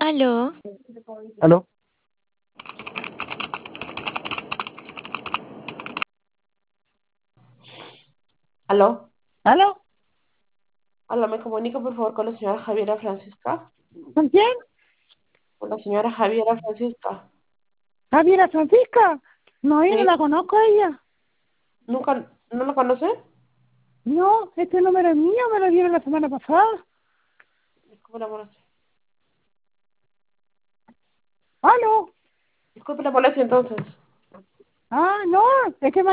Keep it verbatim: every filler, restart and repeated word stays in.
Aló, ¿Aló? Aló, ¿Aló? aló, me comunica por favor con la señora Javiera Francisca. ¿Con quién? Con la señora Javiera Francisca. ¿Javiera Francisca? No, yo no ¿Sí? la conozco a ella. ¿Nunca, no la conoce? No, este número es mío, me lo dieron la semana pasada. Disculpe la molestia. ¿Aló? Disculpe la molestia entonces. Ah, no, es que